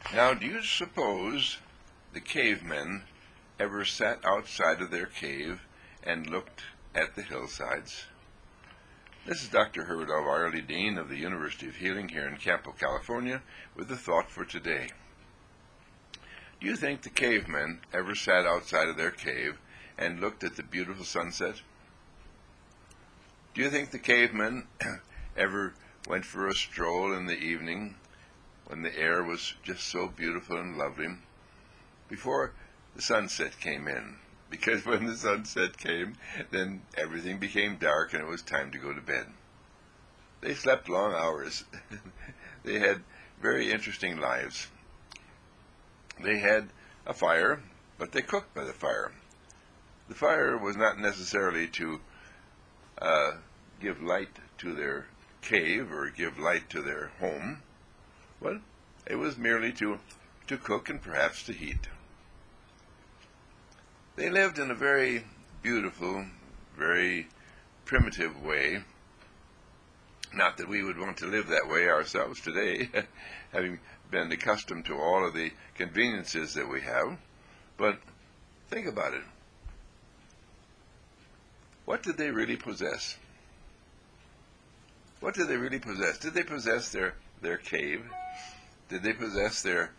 Now, do you suppose the cavemen ever sat outside of their cave and looked at the hillsides? This is Dr. Herbert L. Wiley, Dean of the University of Healing here in Campo, California, with a thought for today. Do you think the cavemen ever sat outside of their cave and looked at the beautiful sunset? Do you think the cavemen ever went for a stroll in the evening when the air was just so beautiful and lovely before the sunset came in? Because when the sunset came, then everything became dark and it was time to go to bed. They slept long hours. They had very interesting lives. They had a fire, but they cooked by the fire. The fire was not necessarily to give light to their cave or give light to their home, but it was merely to cook and perhaps to heat. They lived in a very beautiful, very primitive way. Not that we would want to live that way ourselves today, having been accustomed to all of the conveniences that we have, but think about it. What did they really possess? What did they really possess? Did they possess their cave? Did they possess their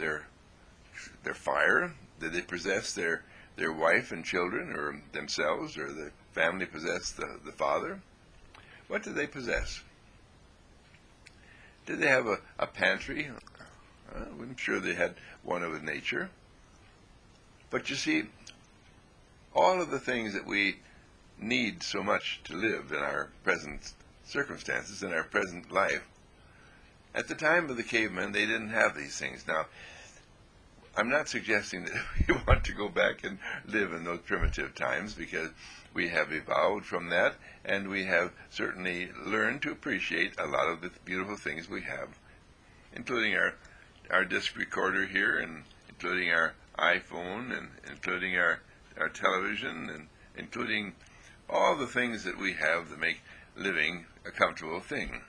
fire? Did they possess their wife and children, or themselves, or the family possessed the father? What did they possess? Did they have a pantry? I'm sure they had one of nature. But you see, all of the things that we need so much to live in our present circumstances, in our present life, at the time of the cavemen, they didn't have these things. Now, I'm not suggesting that we want to go back and live in those primitive times, because we have evolved from that, and we have certainly learned to appreciate a lot of the beautiful things we have, including our disc recorder here, and including our iPhone, and including our television, and including all the things that we have that make living a comfortable thing.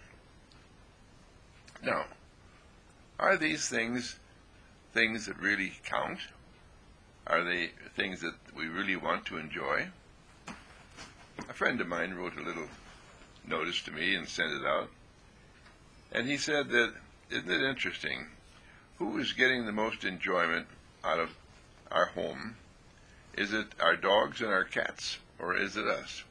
Now, are these things that really count? Are they things that we really want to enjoy? A friend of mine wrote a little notice to me and sent it out, and he said that, isn't it interesting, who is getting the most enjoyment out of our home? Is it our dogs and our cats, or is it us?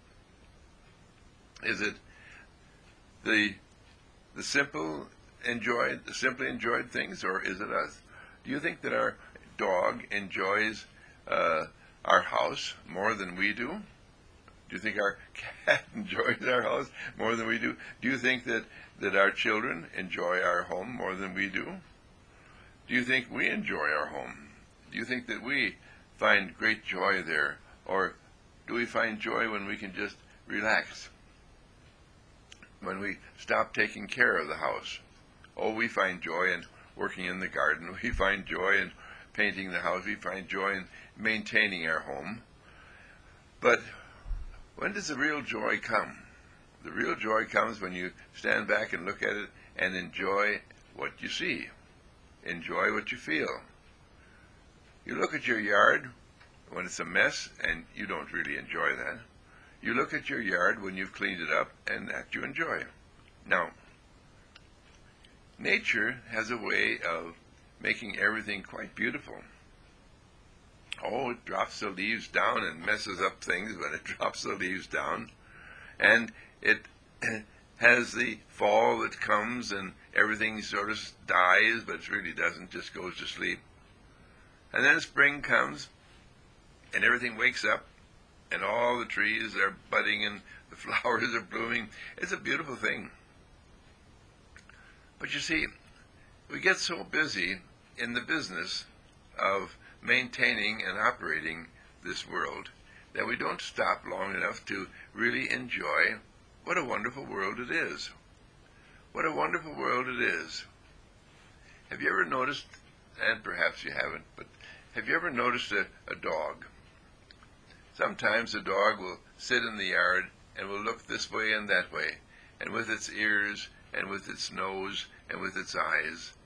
Is it the simply enjoyed things, or is it us? Do you think that our dog enjoys our house more than we do? Do you think our cat enjoys our house more than we do? Do you think that our children enjoy our home more than we do? Do you think we enjoy our home? Do you think that we find great joy there? Or do we find joy when we can just relax? When we stop taking care of the house? Oh, we find joy in working in the garden. We find joy in painting the house. We find joy in maintaining our home. But when does the real joy come? The real joy comes when you stand back and look at it and enjoy what you see. Enjoy what you feel. You look at your yard when it's a mess, and you don't really enjoy that. You look at your yard when you've cleaned it up, and that you enjoy. Now, nature has a way of making everything quite beautiful. Oh, it drops the leaves down and messes up things when it drops the leaves down. And it has the fall that comes and everything sort of dies, but it really doesn't, just goes to sleep. And then spring comes and everything wakes up and all the trees are budding and the flowers are blooming. It's a beautiful thing. But you see, we get so busy in the business of maintaining and operating this world that we don't stop long enough to really enjoy what a wonderful world it is. What a wonderful world it is. Have you ever noticed, and perhaps you haven't, but have you ever noticed a dog? Sometimes a dog will sit in the yard and will look this way and that way, and with its ears and with its nose and with its eyes,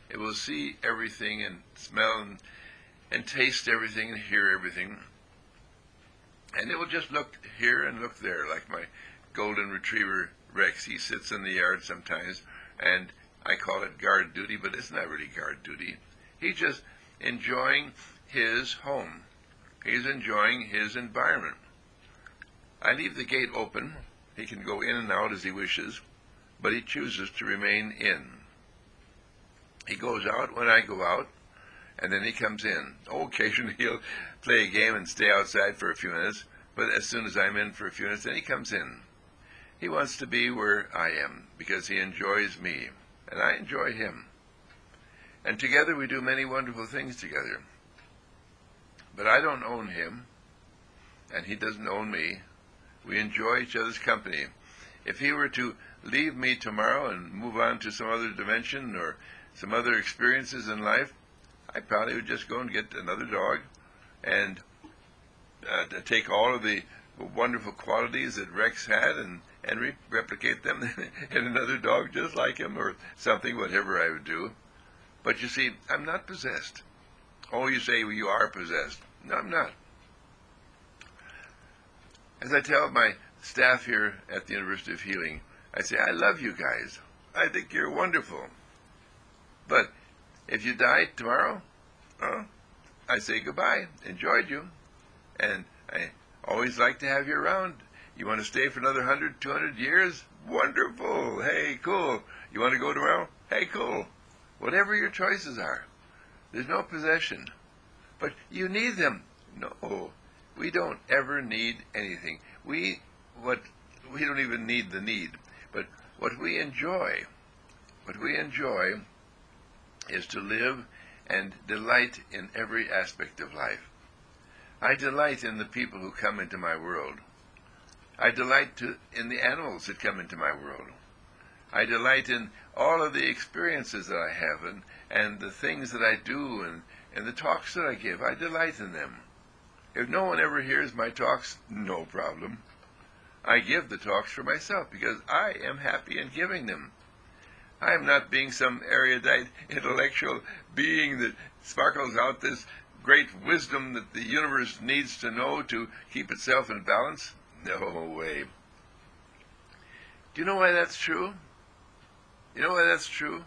It will see everything and smell and taste everything and hear everything. And it will just look here and look there, like my golden retriever Rex. He sits in the yard sometimes, and I call it guard duty, but it's not really guard duty. He's just enjoying his home. He's enjoying his environment. I leave the gate open. He can go in and out as he wishes, but he chooses to remain in. He goes out when I go out, and then he comes in. Oh, occasionally he'll play a game and stay outside for a few minutes, but as soon as I'm in for a few minutes, then he comes in. He wants to be where I am because he enjoys me, and I enjoy him. And together we do many wonderful things together. But I don't own him, and he doesn't own me. We enjoy each other's company. If he were to leave me tomorrow and move on to some other dimension or some other experiences in life, I probably would just go and get another dog and take all of the wonderful qualities that Rex had and replicate them in another dog just like him or something, whatever I would do. But you see, I'm not possessed. Oh, you say, well, you are possessed. No, I'm not. As I tell my staff here at the University of Healing, I say, I love you guys. I think you're wonderful. But if you die tomorrow, I say goodbye. Enjoyed you. And I always like to have you around. You want to stay for another 100, 200 years? Wonderful. Hey, cool. You want to go tomorrow? Hey, cool. Whatever your choices are. There's no possession. But you need them. No, we don't ever need anything. We don't even need the need. But what we enjoy is to live and delight in every aspect of life. I delight in the people who come into my world. I delight in the animals that come into my world. I delight in all of the experiences that I have and the things that I do and the talks that I give. I delight in them. If no one ever hears my talks, no problem. I give the talks for myself because I am happy in giving them. I am not being some erudite intellectual being that sparkles out this great wisdom that the universe needs to know to keep itself in balance. No way. Do you know why that's true? You know why that's true?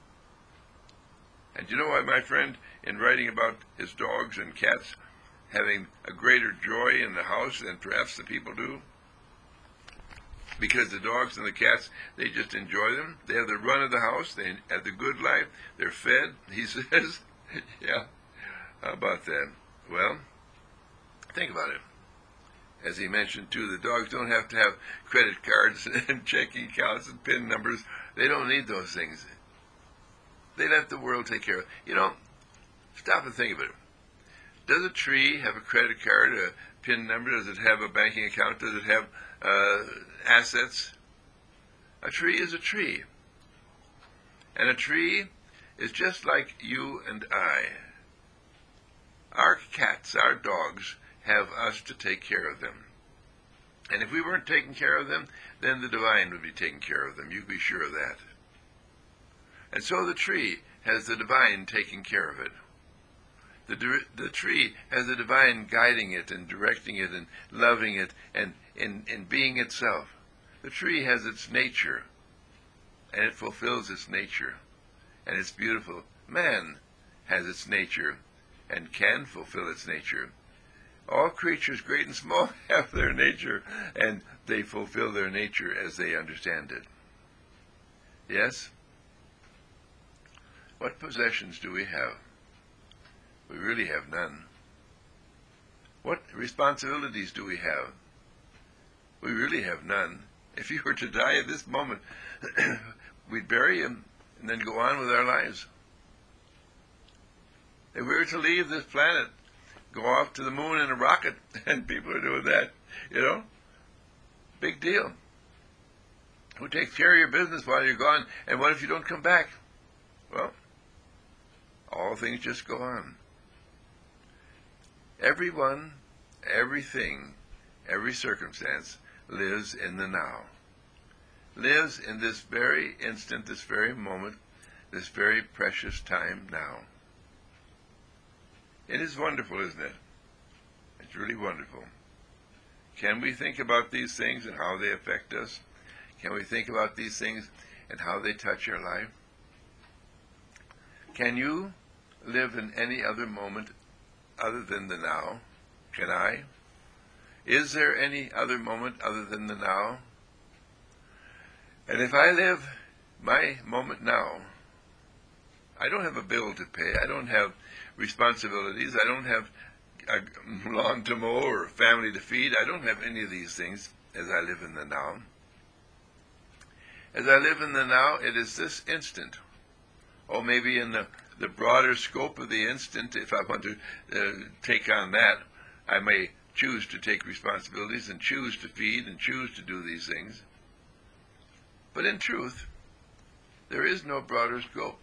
And do you know why my friend, in writing about his dogs and cats having a greater joy in the house than perhaps the people do? Because the dogs and the cats, they just enjoy them. They have the run of the house. They have the good life. They're fed, he says. Yeah, how about that? Well, think about it. As he mentioned, too, the dogs don't have to have credit cards and checking accounts and PIN numbers. They don't need those things. They let the world take care of it. You know, stop and think of it. Does a tree have a credit card, a PIN number? Does it have a banking account? Does it have assets? A tree is a tree. And a tree is just like you and I. Our cats, our dogs, have us to take care of them. And if we weren't taking care of them, then the divine would be taking care of them. You can be sure of that. And so the tree has the divine taking care of it. The tree has the divine guiding it and directing it and loving it and in being itself. The tree has its nature, and it fulfills its nature, and it's beautiful. Man has its nature and can fulfill its nature. All creatures, great and small, have their nature, and they fulfill their nature as they understand it. Yes? What possessions do we have? We really have none. What responsibilities do we have? We really have none. If you were to die at this moment, we'd bury him and then go on with our lives. If we were to leave this planet, go off to the moon in a rocket, and people are doing that, you know? Big deal. Who takes care of your business while you're gone? And what if you don't come back? Well, all things just go on. Everyone, everything, every circumstance lives in the now. Lives in this very instant, this very moment, this very precious time now. It is wonderful, isn't it? It's really wonderful. Can we think about these things and how they affect us? Can we think about these things and how they touch our life? Can you live in any other moment other than the now? Can I? Is there any other moment other than the now? And if I live my moment now, I don't have a bill to pay. I don't have responsibilities. I don't have a lawn to mow or a family to feed. I don't have any of these things as I live in the now. As I live in the now, it is this instant. Or maybe in the broader scope of the instant, if I want to take on that, I may choose to take responsibilities and choose to feed and choose to do these things. But in truth, there is no broader scope.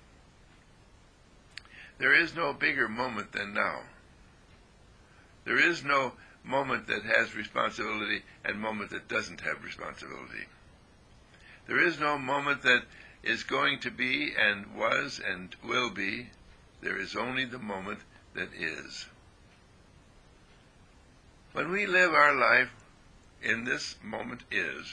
There is no bigger moment than now. There is no moment that has responsibility and moment that doesn't have responsibility. There is no moment that is going to be and was and will be. There is only the moment that is. When we live our life in this moment is,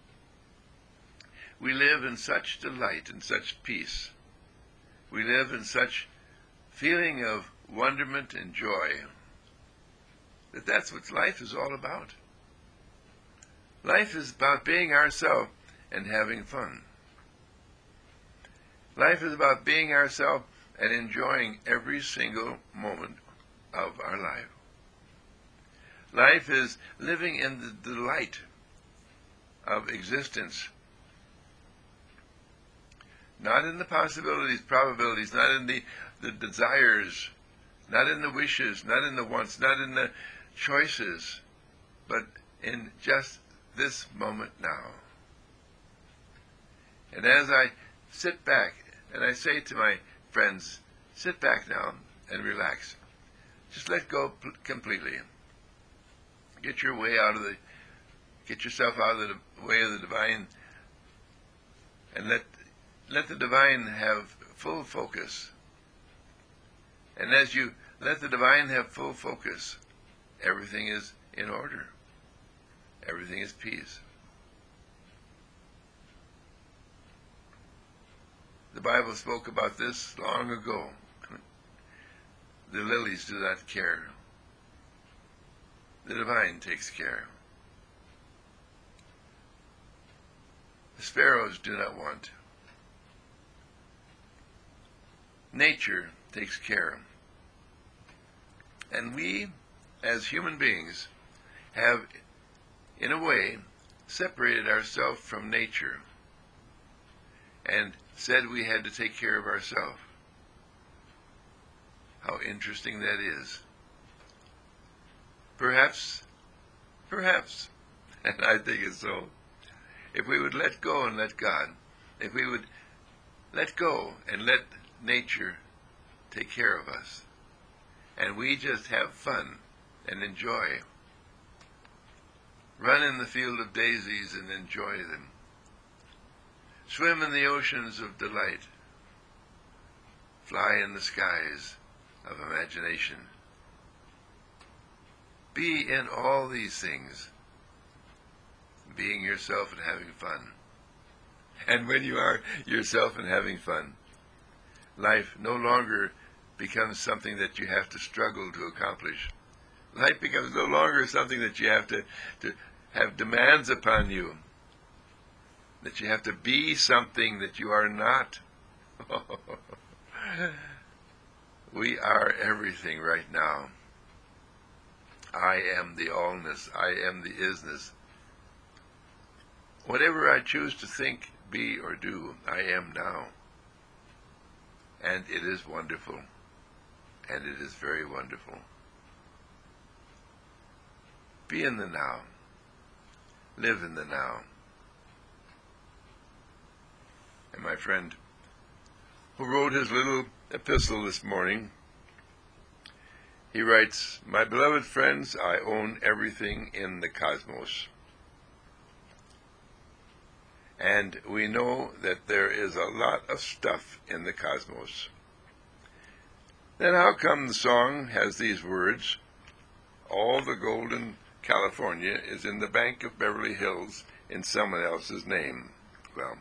we live in such delight and such peace. We live in such feeling of wonderment and joy that that's what life is all about. Life is about being ourselves and having fun. Life is about being ourselves and enjoying every single moment of our life. Life is living in the delight of existence. Not in the possibilities, probabilities, not in the desires, not in the wishes, not in the wants, not in the choices, but in just this moment now. And as I sit back, and I say to my friends, sit back now and relax. Just let go completely. Get yourself out of the way of the divine, and let the divine have full focus. And as you let the divine have full focus, everything is in order. Everything is peace. The Bible spoke about this long ago. The lilies do not care. The divine takes care. The sparrows do not want. Nature takes care. And we, as human beings, have, in a way, separated ourselves from nature and said we had to take care of ourselves. How interesting that is. Perhaps, and I think it's so, if we would let go and let God, if we would let go and let nature take care of us, and we just have fun and enjoy, run in the field of daisies and enjoy them, swim in the oceans of delight, fly in the skies of imagination. Be in all these things, being yourself and having fun. And when you are yourself and having fun, life no longer becomes something that you have to struggle to accomplish. Life becomes no longer something that you have to have demands upon you, that you have to be something that you are not. We are everything right now. I am the allness. I am the isness. Whatever I choose to think, be, or do, I am now. And it is wonderful. And it is very wonderful. Be in the now. Live in the now. And my friend who wrote his little epistle this morning, he writes, "My beloved friends, I own everything in the cosmos. and we know that there is a lot of stuff in the cosmos. Then how come the song has these words, all the gold in California is in the Bank of Beverly Hills in someone else's name? Well,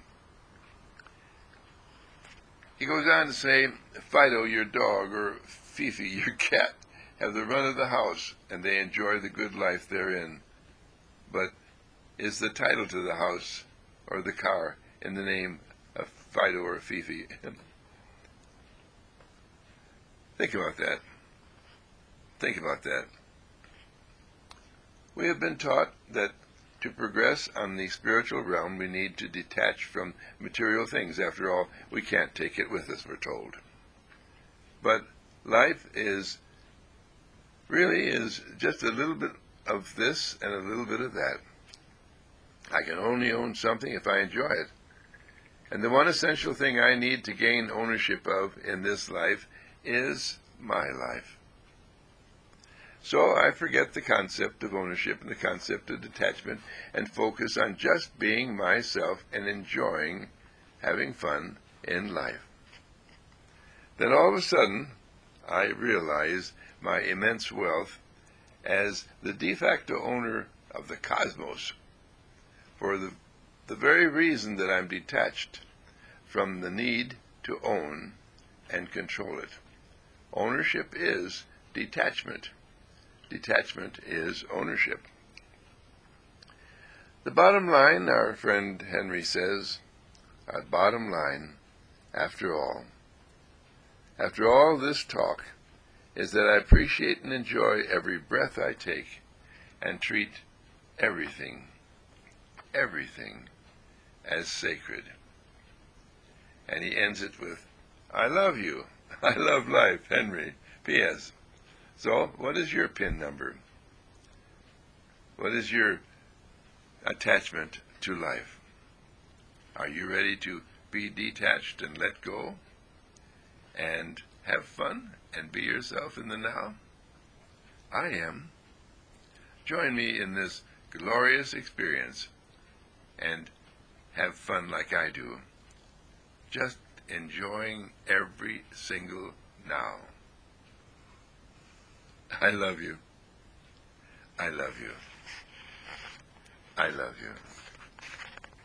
he goes on to say, Fido, your dog, or Fifi, your cat, have the run of the house, and they enjoy the good life therein. But is the title to the house or the car in the name of Fido or Fifi? Think about that. Think about that. We have been taught that to progress on the spiritual realm, we need to detach from material things. After all, we can't take it with us, we're told. But life really is just a little bit of this and a little bit of that. I can only own something if I enjoy it. And the one essential thing I need to gain ownership of in this life is my life. So I forget the concept of ownership and the concept of detachment and focus on just being myself and enjoying having fun in life. Then all of a sudden, I realize my immense wealth as the de facto owner of the cosmos for the very reason that I'm detached from the need to own and control it. Ownership is detachment. Detachment is ownership. The bottom line, our friend Henry says, our bottom line, after all this talk, is that I appreciate and enjoy every breath I take and treat everything as sacred. And he ends it with, I love you. I love life, Henry. P.S. So, what is your PIN number? What is your attachment to life? Are you ready to be detached and let go and have fun and be yourself in the now? I am. Join me in this glorious experience and have fun like I do, just enjoying every single now. I love you. I love you. I love you.